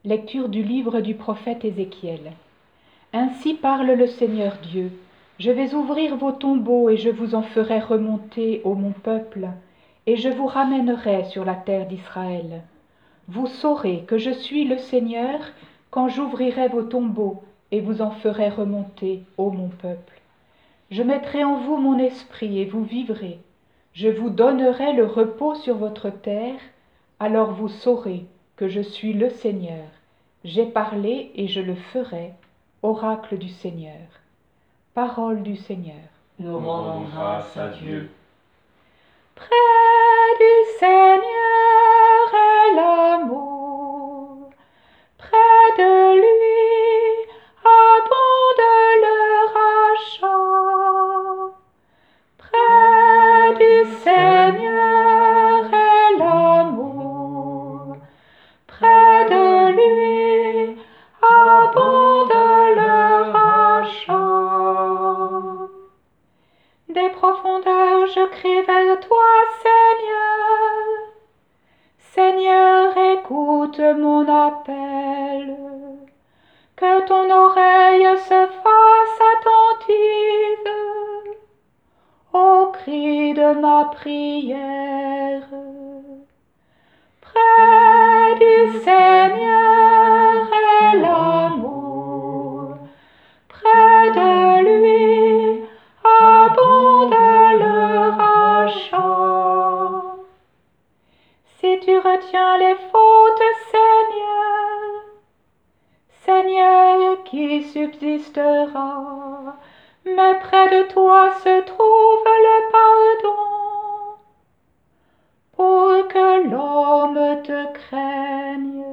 Lecture du livre du prophète Ézéchiel. Ainsi parle le Seigneur Dieu. Je vais ouvrir vos tombeaux et je vous en ferai remonter, ô mon peuple, et je vous ramènerai sur la terre d'Israël. Vous saurez que je suis le Seigneur quand j'ouvrirai vos tombeaux et vous en ferai remonter, ô mon peuple. Je mettrai en vous mon esprit et vous vivrez. Je vous donnerai le repos sur votre terre, alors vous saurez que je suis le Seigneur. J'ai parlé et je le ferai, oracle du Seigneur. Parole du Seigneur. Nous rendons grâce à Dieu. Près du Seigneur est l'amour, près de lui abonde le rachat. Près du Seigneur est l'amour, près de lui abonde le rachat. Des profondeurs je crie vers toi, Seigneur. Seigneur, écoute mon appel. Que ton oreille se fasse attentive au cri de ma prière. Près du Seigneur est l'amour, près de lui abonde le rachat. Si tu retiens les fautes, Seigneur, qui subsistera? Mais près de toi se trouve le pardon, pour que l'homme te craigne.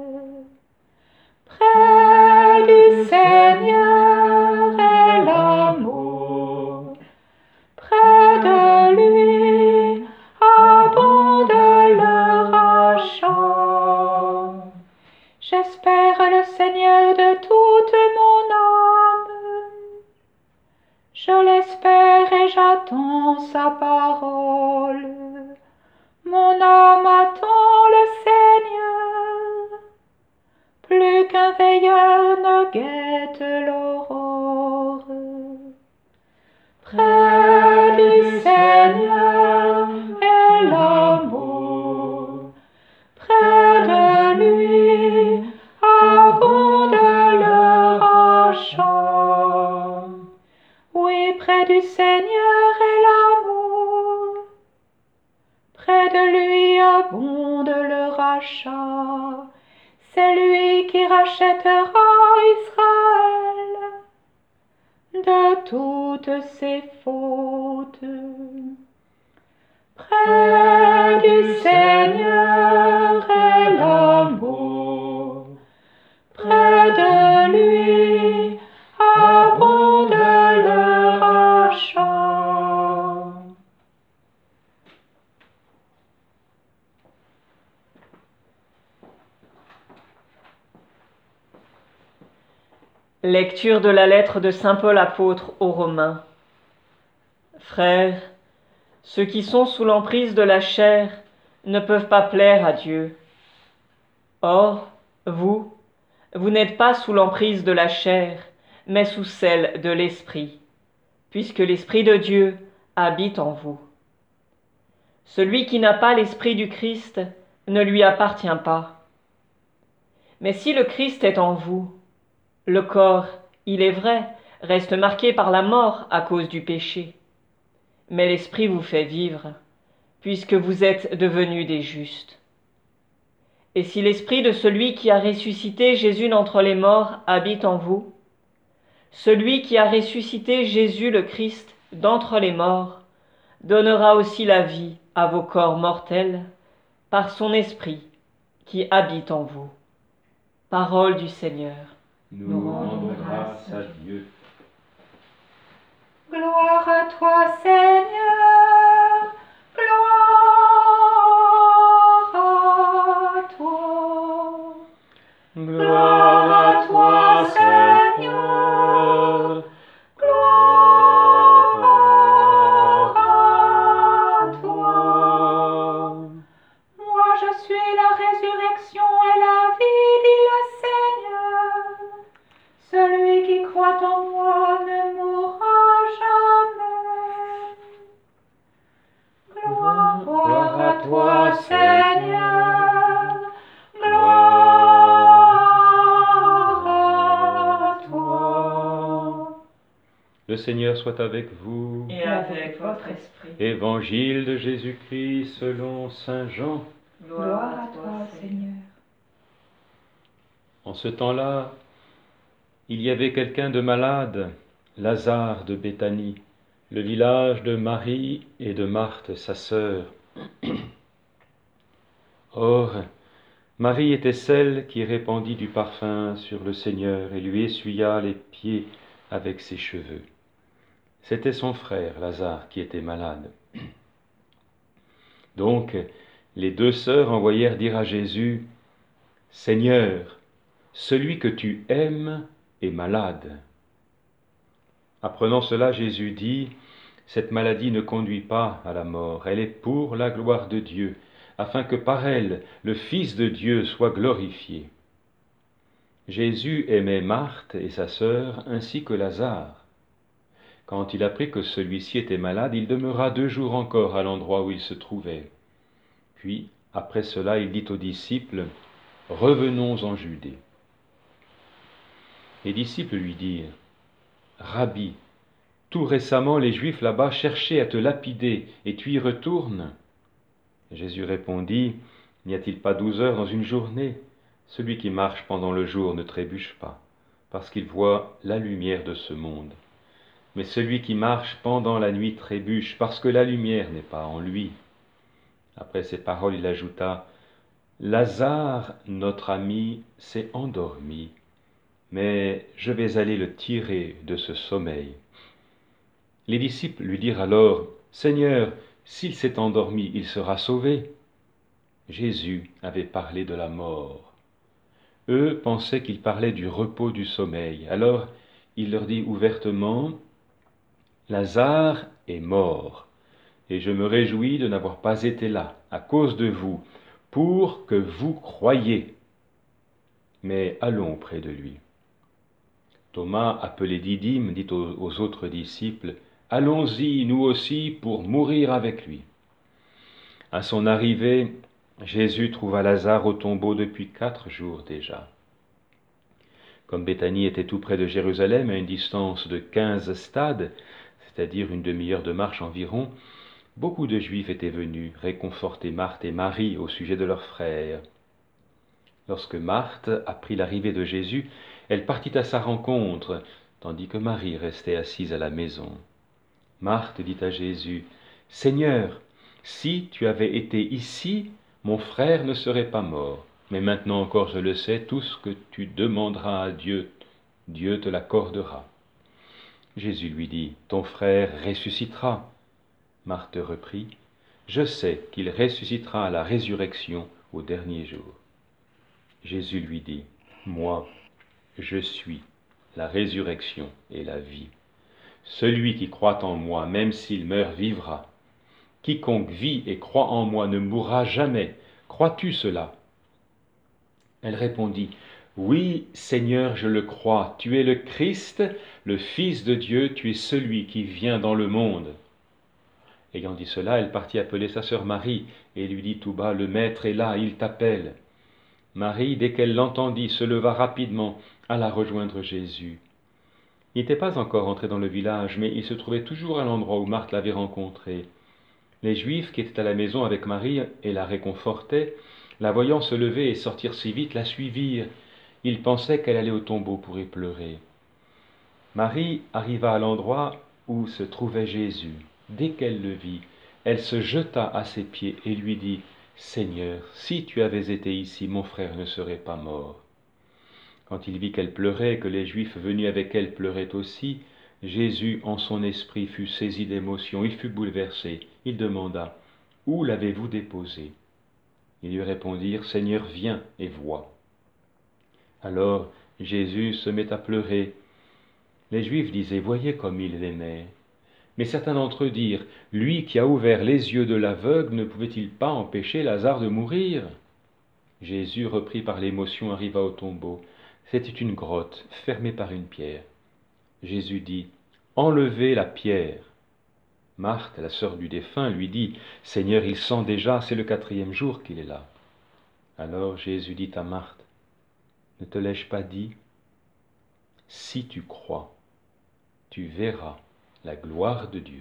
Près du Seigneur est l'amour, près de lui abonde le rachat. J'espère le Seigneur de toute mon âme. Je l'espère et j'attends sa parole. Mon âme attend le Seigneur, plus qu'un veilleur ne guette l'aurore. Près du Seigneur est l'amour, près de lui abonde le rachat. Oui, près du Seigneur est l'amour, près de lui abonde le rachat. C'est lui qui rachètera Israël de toutes ses fautes. Près du Seigneur est l'amour, près de lui abonde le rachat. Lecture de la lettre de saint Paul apôtre aux Romains. Frères, ceux qui sont sous l'emprise de la chair ne peuvent pas plaire à Dieu. Or, vous n'êtes pas sous l'emprise de la chair, mais sous celle de l'Esprit, puisque l'Esprit de Dieu habite en vous. Celui qui n'a pas l'Esprit du Christ ne lui appartient pas. Mais si le Christ est en vous, le corps, il est vrai, reste marqué par la mort à cause du péché. Mais l'Esprit vous fait vivre, puisque vous êtes devenus des justes. Et si l'Esprit de celui qui a ressuscité Jésus d'entre les morts habite en vous, celui qui a ressuscité Jésus le Christ d'entre les morts donnera aussi la vie à vos corps mortels par son Esprit qui habite en vous. Parole du Seigneur. Nous rendons grâce à Dieu. Gloire à toi, Seigneur, gloire à toi. Gloire à toi, Seigneur. Gloire à toi. Moi je suis la résurrection et la vie, dit le Seigneur. Le Seigneur soit avec vous. Et avec votre esprit. Évangile de Jésus-Christ selon saint Jean. Gloire à toi, Seigneur. En ce temps-là, il y avait quelqu'un de malade, Lazare de Béthanie, le village de Marie et de Marthe, sa sœur. Or, Marie était celle qui répandit du parfum sur le Seigneur et lui essuya les pieds avec ses cheveux. C'était son frère, Lazare, qui était malade. Donc, les deux sœurs envoyèrent dire à Jésus, « Seigneur, celui que tu aimes est malade. » Apprenant cela, Jésus dit, « Cette maladie ne conduit pas à la mort, elle est pour la gloire de Dieu, afin que par elle le Fils de Dieu soit glorifié. » Jésus aimait Marthe et sa sœur, ainsi que Lazare. Quand il apprit que celui-ci était malade, il demeura 2 jours encore à l'endroit où il se trouvait. Puis, après cela, il dit aux disciples, « Revenons en Judée. » Les disciples lui dirent, « Rabbi, tout récemment les Juifs là-bas cherchaient à te lapider, et tu y retournes ?» Jésus répondit, « N'y a-t-il pas 12 heures dans une journée? Celui qui marche pendant le jour ne trébuche pas, parce qu'il voit la lumière de ce monde. Mais celui qui marche pendant la nuit trébuche, parce que la lumière n'est pas en lui. » Après ces paroles, il ajouta, « Lazare, notre ami, s'est endormi, mais je vais aller le tirer de ce sommeil. » Les disciples lui dirent alors, « Seigneur, s'il s'est endormi, il sera sauvé. » Jésus avait parlé de la mort. Eux pensaient qu'il parlait du repos du sommeil. Alors il leur dit ouvertement, « Lazare est mort, et je me réjouis de n'avoir pas été là, à cause de vous, pour que vous croyiez. Mais allons près de lui. » Thomas, appelé Didyme, dit aux autres disciples, « Allons-y, nous aussi, pour mourir avec lui. » À son arrivée, Jésus trouva Lazare au tombeau depuis 4 jours déjà. Comme Béthanie était tout près de Jérusalem, à une distance de 15 stades, c'est-à-dire une demi-heure de marche environ, beaucoup de Juifs étaient venus réconforter Marthe et Marie au sujet de leur frère. Lorsque Marthe apprit l'arrivée de Jésus, elle partit à sa rencontre, tandis que Marie restait assise à la maison. Marthe dit à Jésus, « Seigneur, si tu avais été ici, mon frère ne serait pas mort. Mais maintenant encore je le sais, tout ce que tu demanderas à Dieu, Dieu te l'accordera. » Jésus lui dit, « Ton frère ressuscitera. » Marthe reprit, « Je sais qu'il ressuscitera à la résurrection au dernier jour. » Jésus lui dit, « Moi, je suis la résurrection et la vie. Celui qui croit en moi, même s'il meurt, vivra. Quiconque vit et croit en moi ne mourra jamais. Crois-tu cela ?» Elle répondit, « Oui, Seigneur, je le crois. Tu es le Christ, le Fils de Dieu, tu es celui qui vient dans le monde. » Ayant dit cela, elle partit appeler sa sœur Marie et lui dit tout bas, « Le Maître est là, il t'appelle. » Marie, dès qu'elle l'entendit, se leva rapidement, alla rejoindre Jésus. Il n'était pas encore entré dans le village, mais il se trouvait toujours à l'endroit où Marthe l'avait rencontré. Les Juifs qui étaient à la maison avec Marie et la réconfortaient, la voyant se lever et sortir si vite, la suivirent. Ils pensaient qu'elle allait au tombeau pour y pleurer. Marie arriva à l'endroit où se trouvait Jésus. Dès qu'elle le vit, elle se jeta à ses pieds et lui dit, « Seigneur, si tu avais été ici, mon frère ne serait pas mort. » Quand il vit qu'elle pleurait et que les Juifs venus avec elle pleuraient aussi, Jésus, en son esprit, fut saisi d'émotion, il fut bouleversé. Il demanda, « Où l'avez-vous déposé ?» Ils lui répondirent, « Seigneur, viens et vois. » Alors Jésus se mit à pleurer. Les Juifs disaient, « Voyez comme il l'aimait. » Mais certains d'entre eux dirent, « Lui qui a ouvert les yeux de l'aveugle, ne pouvait-il pas empêcher Lazare de mourir ?» Jésus, repris par l'émotion, arriva au tombeau. C'était une grotte, fermée par une pierre. Jésus dit, « Enlevez la pierre. » Marthe, la sœur du défunt, lui dit, « Seigneur, il sent déjà, c'est le 4e jour qu'il est là. » Alors Jésus dit à Marthe, « Ne te l'ai-je pas dit? Si tu crois, tu verras la gloire de Dieu. »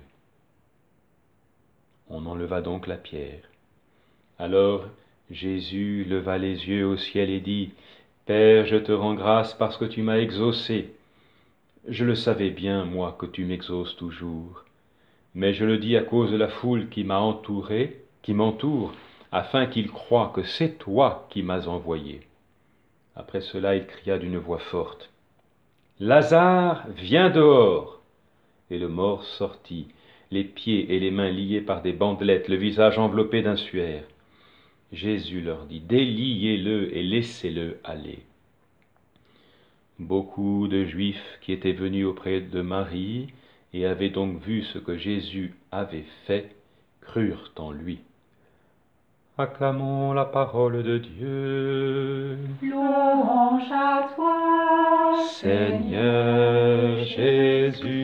On enleva donc la pierre. Alors Jésus leva les yeux au ciel et dit, « Père, je te rends grâce parce que tu m'as exaucé. Je le savais bien, moi, que tu m'exauces toujours. Mais je le dis à cause de la foule qui m'entoure, afin qu'ils croient que c'est toi qui m'as envoyé. » Après cela, il cria d'une voix forte, « Lazare, viens dehors !» Et le mort sortit, les pieds et les mains liés par des bandelettes, le visage enveloppé d'un suaire. Jésus leur dit, « Déliez-le et laissez-le aller. » Beaucoup de Juifs qui étaient venus auprès de Marie et avaient donc vu ce que Jésus avait fait, crurent en lui. Acclamons la parole de Dieu. Louange à toi, Seigneur Jésus.